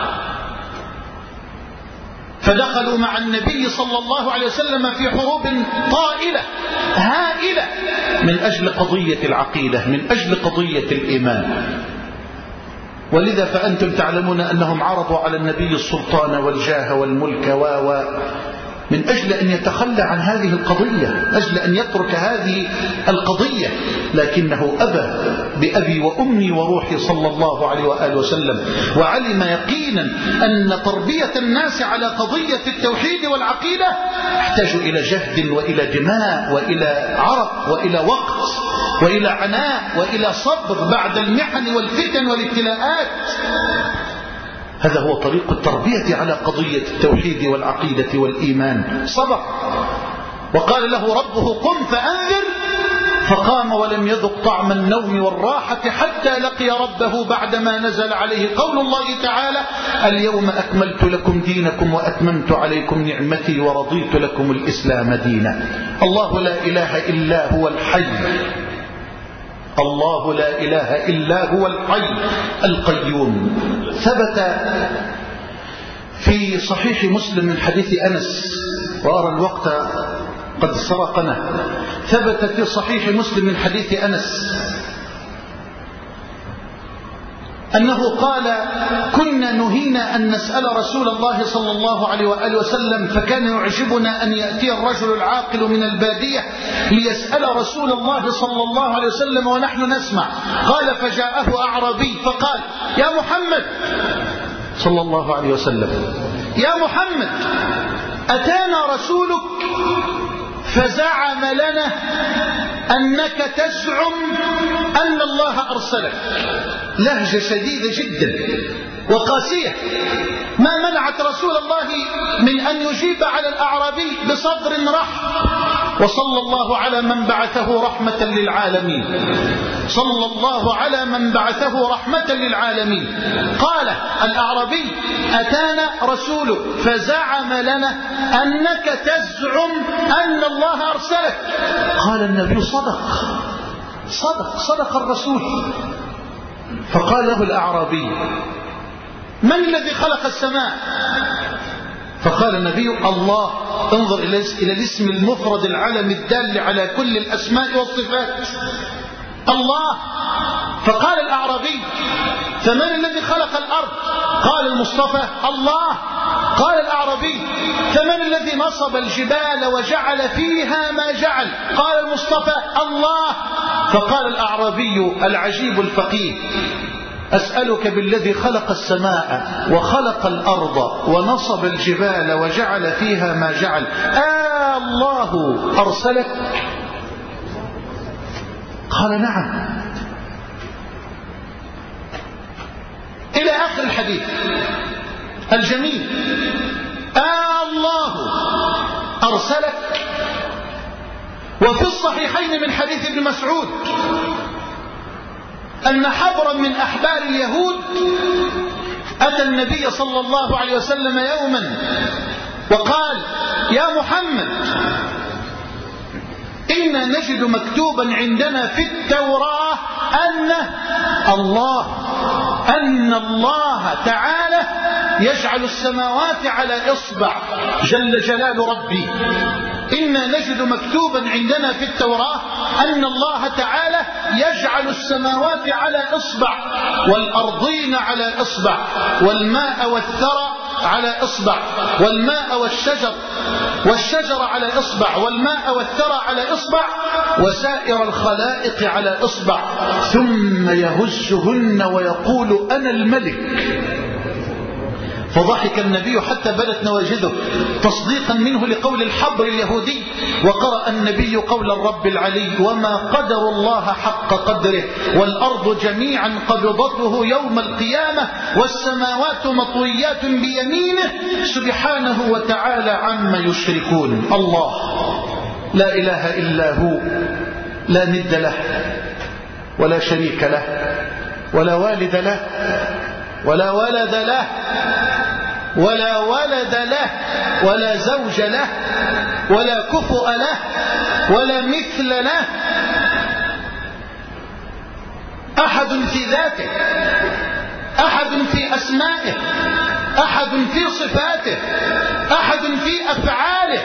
فدخلوا مع النبي صلى الله عليه وسلم في حروب طائلة هائلة من أجل قضية العقيدة، من أجل قضية الإيمان. ولذا فأنتم تعلمون أنهم عرضوا على النبي السلطان والجاه والملك و من أجل أن يتخلى عن هذه القضية، من أجل أن يترك هذه القضية، لكنه أبى بأبي وأمي وروحي صلى الله عليه وآله وسلم، وعلم يقينا أن تربية الناس على قضية التوحيد والعقيدة يحتاج إلى جهد وإلى دماء وإلى عرق وإلى وقت وإلى عناء وإلى صبر بعد المحن والفتن والابتلاءات. هذا هو طريق التربية على قضية التوحيد والعقيدة والإيمان. صبر. وقال له ربه: قم فأنذر فقام ولم يذق طعم النوم والراحة حتى لقي ربه بعدما نزل عليه قول الله تعالى: اليوم أكملت لكم دينكم وأتممت عليكم نعمتي ورضيت لكم الإسلام دينا. الله لا إله إلا هو الحي، الله لا إله إلا هو الحي القيوم. ثبت في صحيح مسلم من حديث أنس، وأرى الوقت قد سرقنا، ثبت في صحيح مسلم من حديث أنس أنه قال: كنا نهينا أن نسأل رسول الله صلى الله عليه وآله وسلم، فكان يعجبنا أن يأتي الرجل العاقل من البادية ليسأل رسول الله صلى الله عليه وسلم ونحن نسمع. قال: فجاءه أعرابي فقال: يا محمد صلى الله عليه وسلم، يا محمد، أتانا رسولك فزعم لنا أنك تزعم أن الله أرسلك. لهجة شديدة جدا وقاسية، ما منعت رسول الله من أن يجيب على الأعرابي بصدر رحب. وصلى الله على من بعثه رحمة للعالمين، صلى الله على من بعثه رحمة للعالمين. قال الأعرابي: أتانا رسولك فزعم لنا أنك تزعم أن الله أرسلك. قال النبي: صدق صدق صدق الرسول. فقال له الأعرابي: من الذي خلق السماء؟ فقال النبي: الله. انظر إلى الاسم المفرد العلم الدال على كل الأسماء والصفات، الله. فقال الأعرابي: فمن الذي خلق الأرض؟ قال المصطفى: الله. قال الأعرابي: فمن الذي نصب الجبال وجعل فيها ما جعل؟ قال المصطفى: الله. فقال الأعرابي العجيب الفقيه: أسألك بالذي خلق السماء وخلق الأرض ونصب الجبال وجعل فيها ما جعل، آه الله أرسلك؟ قال: نعم. إلى آخر الحديث الجميل. آه الله أرسلك. وفي الصحيحين من حديث ابن مسعود أن حبرا من أحبار اليهود أتى النبي صلى الله عليه وسلم يوما وقال: يا محمد، إنا نجد مكتوبا عندنا في التوراة أن الله أن الله تعالى يجعل السماوات على إصبع جل جلال ربي. إنا نجد مكتوبا عندنا في التوراة أن الله تعالى يجعل السماوات على إصبع، والأرضين على إصبع، والماء والثرى على إصبع، والماء والشجر والشجر على إصبع، والماء والثرى على إصبع، وسائر الخلائق على إصبع، ثم يهزهن ويقول: أنا الملك. فضحك النبي حتى بدت نواجذه تصديقا منه لقول الحبر اليهودي. وقرأ النبي قول الرب العلي: وما قدر الله حق قدره، والأرض جميعا قبضته يوم القيامة، والسماوات مطويات بيمينه سبحانه وتعالى عما يشركون. الله لا إله إلا هو، لا ند له ولا شريك له ولا والد له ولا ولد له ولا ولد له ولا زوج له ولا كفؤ له ولا مثل له. أحد في ذاته، أحد في أسمائه، أحد في صفاته، أحد في أفعاله.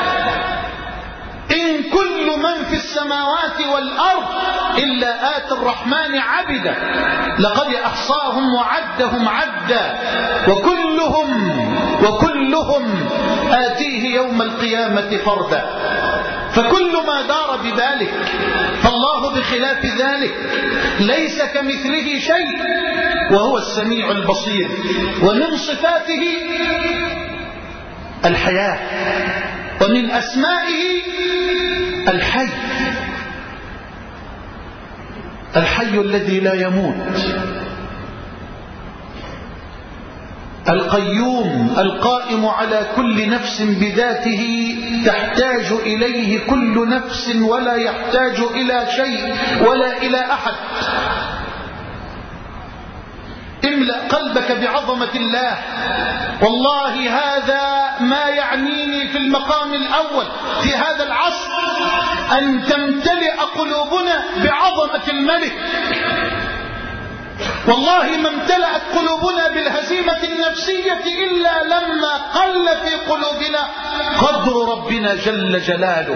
إن كل من في السماوات والأرض إلا آتي الرحمن عبدا، لقد أحصاهم وعدهم عدا، وكلهم وكلهم آتيه يوم القيامة فردا. فكل ما دار بذلك، فالله بخلاف ذلك ليس كمثله شيء، وهو السميع البصير. ومن صفاته الحياة، ومن أسمائه الحي، الحي الذي لا يموت، القيوم القائم على كل نفس بذاته تحتاج إليه كل نفس ولا يحتاج إلى شيء ولا إلى أحد. املأ قلبك بعظمة الله. والله هذا ما يعنيني في المقام الأول في هذا العصر، أن تمتلئ قلوبنا بعظمة الملك. والله ما امتلأت قلوبنا بالهزيمة النفسية إلا لما قل في قلوبنا قدر ربنا جل جلاله.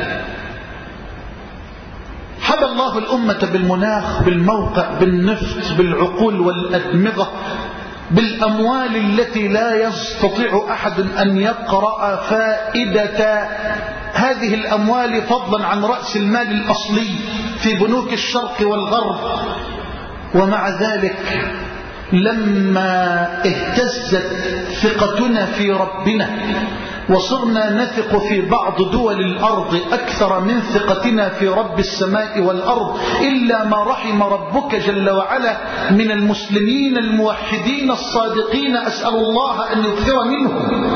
حب الله الأمة بالمناخ، بالموقع، بالنفط، بالعقول والأدمغة، بالأموال التي لا يستطيع أحد أن يقرأ فائدة هذه الأموال فضلا عن رأس المال الأصلي في بنوك الشرق والغرب. ومع ذلك لما اهتزت ثقتنا في ربنا وصرنا نثق في بعض دول الأرض أكثر من ثقتنا في رب السماء والأرض إلا ما رحم ربك جل وعلا من المسلمين الموحدين الصادقين، أسأل الله أن يكثر منهم.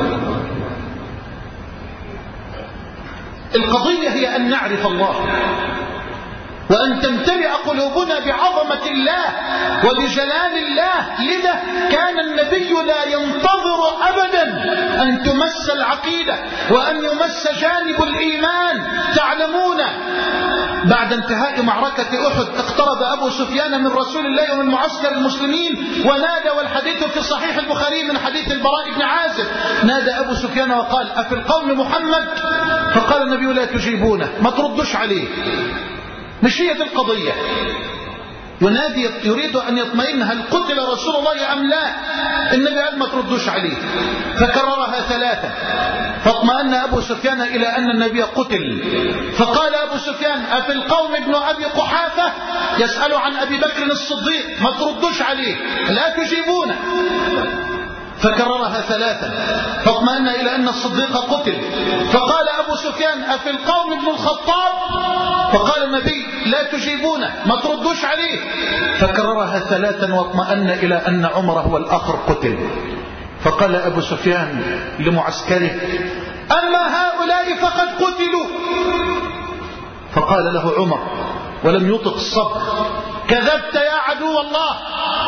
القضية هي أن نعرف الله وأن تمتلئ قلوبنا بعظمة الله وبجلال الله. لذا كان النبي لا ينتظر أبدا أن تمس العقيدة وأن يمس جانب الإيمان. تعلمون بعد انتهاء معركة أحد اقترب أبو سفيان من رسول الله ومن معسكر المسلمين ونادى، والحديث في صحيح البخاري من حديث البراء بن عازب، نادى أبو سفيان وقال: أفي القوم محمد؟ فقال النبي: لا تجيبونه، ما تردش عليه. مش هي دي القضية. ينادي يريد أن يطمئن هل قتل رسول الله أم لا؟ النبي قال: ما تردوش عليه. فكررها ثلاثة فاطمأن أبو سفيان إلى أن النبي قتل. فقال أبو سفيان: أفي القوم ابن أبي قحافة يسأل عن أبي بكر الصديق؟ ما تردوش عليه، لا تجيبونه. فكررها ثلاثا فاطمأن إلى أن الصديق قتل. فقال أبو سفيان: أفي القوم ابن الخطاب؟ فقال النبي: لا تجيبونه، ما تردوش عليه. فكررها ثلاثا واطمأن إلى أن عمر هو الآخر قتل. فقال أبو سفيان لمعسكره: أما هؤلاء فقد قتلوا. فقال له عمر ولم يطق الصبر: كذبت يا عدو الله،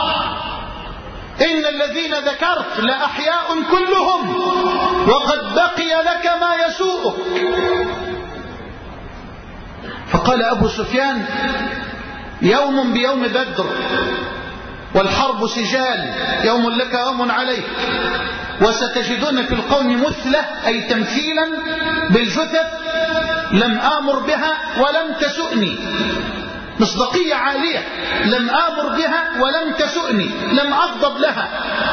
إن الذين ذكرت لأحياء كلهم وقد بقي لك ما يسوءك. فقال أبو سفيان: يوم بيوم بدر والحرب سجال، يوم لك يوم عليك، وستجدون في القوم مثلة أي تمثيلا بالجثث لم آمر بها ولم تسؤني. مصداقية عالية، لم آمر بها ولم تسؤني، لم أغضب لها.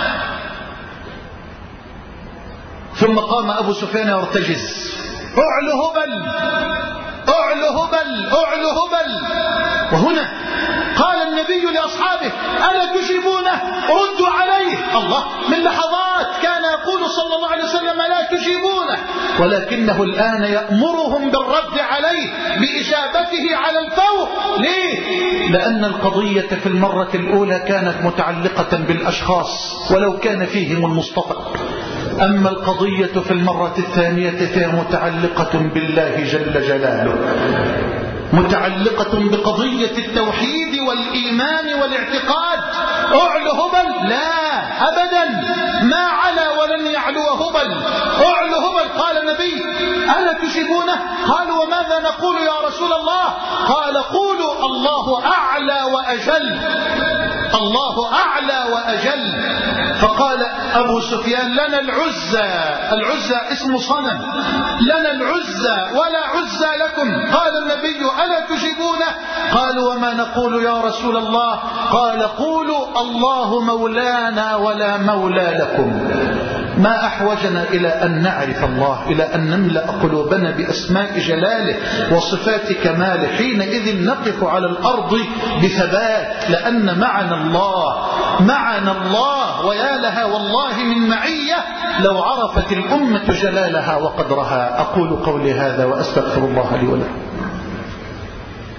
ثم قام أبو سفيان يرتجز: أعلى هبل، أعلى هبل، أعلى هبل. وهنا قال النبي لأصحابه: ألا تجيبونه؟ ردوا عليه. الله، من لحظات كان يقول صلى الله عليه وسلم: لا تجيبونه، ولكنه الآن يأمرهم بالرد عليه بإجابته على الفور. ليه؟ لأن القضية في المرة الأولى كانت متعلقة بالأشخاص ولو كان فيهم المصطفى، أما القضية في المرة الثانية فهي متعلقة بالله جل جلاله، متعلقة بقضية التوحيد والإيمان والاعتقاد. أعلى هبل؟ لا أبدا، ما علا ولن يعلو هبل. أعلى هبل. قال النبي: ألا تجيبونه؟ قالوا: وماذا نقول يا رسول الله؟ قال: قولوا الله أعلى وأجل، الله أعلى وأجل. فقال أبو سفيان: لنا العزى، العزى اسم صنم، لنا العزى ولا عزى لكم. قال النبي: ألا تجيبونه؟ قالوا: وما نقول يا رسول الله؟ قال: قولوا الله مولانا ولا مولى لكم. ما أحوجنا إلى أن نعرف الله، إلى أن نملأ قلوبنا بأسماء جلاله وصفات كماله، حينئذ نقف على الأرض بثبات، لأن معنا الله، معنا الله، ويا لها والله من معية لو عرفت الأمة جلالها وقدرها. أقول قولي هذا وأستغفر الله لي ولكم.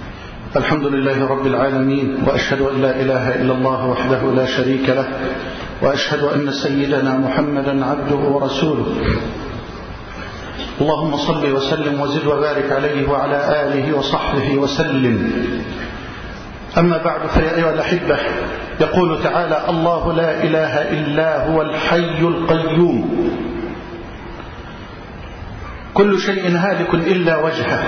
الحمد لله رب العالمين، وأشهد أن لا إله إلا الله وحده لا شريك له، وأشهد أن سيدنا محمدا عبده ورسوله. اللهم صل وسلم وزد وبارك عليه وعلى آله وصحبه وسلم. أما بعد، فيا أيها الأحبة، يقول تعالى: الله لا إله إلا هو الحي القيوم، كل شيء هالك إلا وجهه،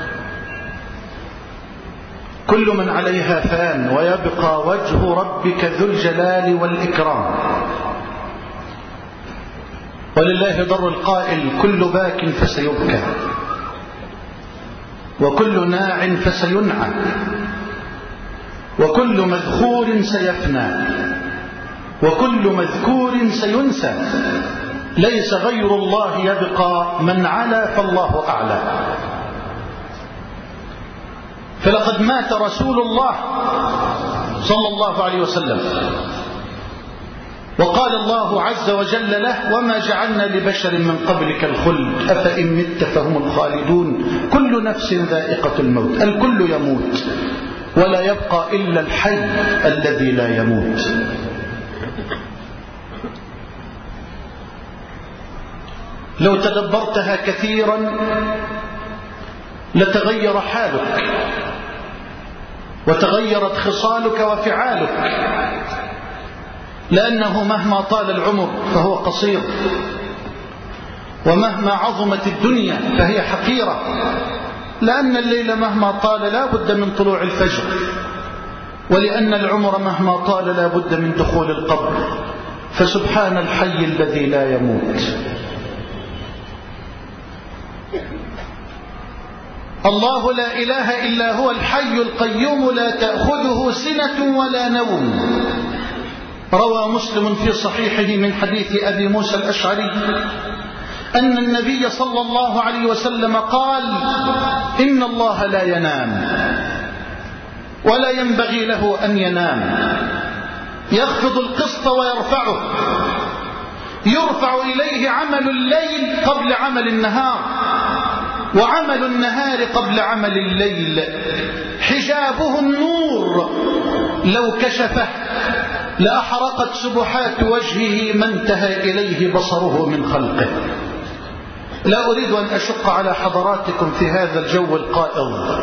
كل من عليها فان، ويبقى وجه ربك ذو الجلال والإكرام. ولله ضر القائل: كل باك فسيبكى، وكل ناع فسينعى، وكل مذكور سيفنى، وكل مذكور سينسى، ليس غير الله يبقى، من علا فالله أعلى. فلقد مات رسول الله صلى الله عليه وسلم، وقال الله عز وجل له: وما جعلنا لبشر من قبلك الخلد أفإن مت فهم الخالدون كل نفس ذائقة الموت. الكل يموت، ولا يبقى إلا الحي الذي لا يموت. لو تدبرتها كثيرا لتغير حالك، وتغيرت خصالك وفعالك، لأنه مهما طال العمر فهو قصير، ومهما عظمت الدنيا فهي حقيرة، لأن الليل مهما طال لا بد من طلوع الفجر، ولأن العمر مهما طال لا بد من دخول القبر. فسبحان الحي الذي لا يموت. الله لا إله إلا هو الحي القيوم، لا تأخذه سنة ولا نوم. روى مسلم في صحيحه من حديث أبي موسى الأشعري أن النبي صلى الله عليه وسلم قال: إن الله لا ينام، ولا ينبغي له أن ينام، يخفض القسط ويرفعه، يرفع إليه عمل الليل قبل عمل النهار، وعمل النهار قبل عمل الليل، حجابه النور، لو كشفه لأحرقت سبحات وجهه ما انتهى إليه بصره من خلقه. لا أريد أن أشق على حضراتكم في هذا الجو القائض،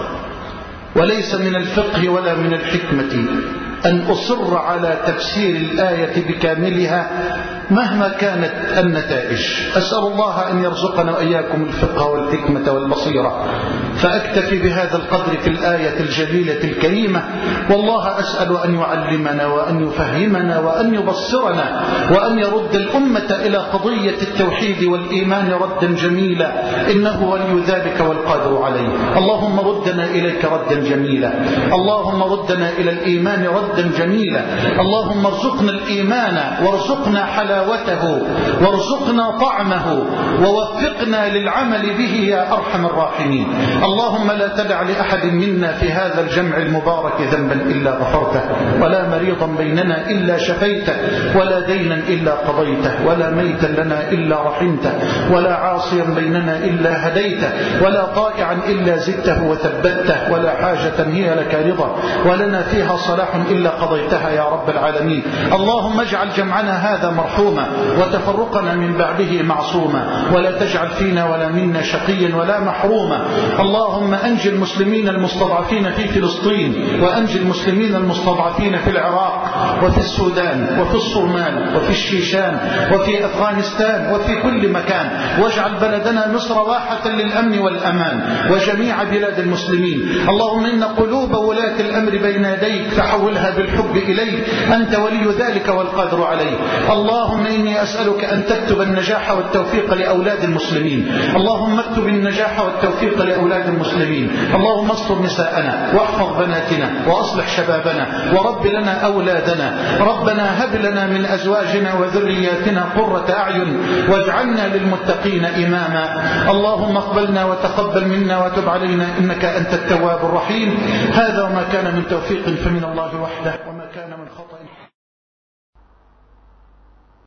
وليس من الفقه ولا من الحكمة أن أصر على تفسير الآية بكاملها مهما كانت النتائج. أسأل الله أن يرزقنا وإياكم الفقه والحكمة والبصيرة، فأكتفي بهذا القدر في الآية الجليلة الكريمة، والله أسأل أن يعلمنا وأن يفهمنا وأن يبصرنا، وأن يرد الأمة إلى قضية التوحيد والإيمان ردا جميلا، إنه ولي ذلك والقادر عليه. اللهم ردنا إليك ردا جميلا، اللهم ردنا إلى الإيمان ردا جميلا، اللهم ارزقنا الإيمان وارزقنا حلاوته وارزقنا طعمه ووفقنا للعمل به يا أرحم الراحمين. اللهم لا تدع لأحد منا في هذا الجمع المبارك ذنبا إلا غفرته، ولا مريضا بيننا إلا شفيته، ولا دينا إلا قضيته، ولا ميتا لنا إلا رحمته، ولا عاصيا بيننا إلا هديته، ولا طائعا إلا زدته وثبته، ولا حاجة هي لك رضا ولنا فيها صلاح إلا قضيتها يا رب العالمين. اللهم اجعل جمعنا هذا مرحوما، وتفرقنا من بعده معصوما، ولا تجعل فينا ولا منا شقيا ولا محروما. اللهم أنجي المسلمين المستضعفين في فلسطين، وأنجي المسلمين المستضعفين في العراق وفي السودان وفي الصومال وفي الشيشان وفي أفغانستان وفي كل مكان، واجعل بلدنا مصر واحة للأمن والأمان وجميع بلاد المسلمين. اللهم إن قلوب ولاة الأمر بين يديك فحولها بالحب إليك، أنت ولي ذلك والقادر عليه. اللهم إني أسألك أن تكتب النجاح والتوفيق لأولاد المسلمين، اللهم اكتب النجاح والتوفيق لأولاد المسلمين. اللهم استر نساءنا واحفظ بناتنا وأصلح شبابنا ورب لنا أولادنا. ربنا هب لنا من أزواجنا وذرياتنا قرة أعين واجعلنا للمتقين إماما. اللهم اقبلنا وتقبل منا وتب علينا إنك أنت التواب الرحيم. هذا وما كان من توفيق فمن الله وحده، وما كان من خطأ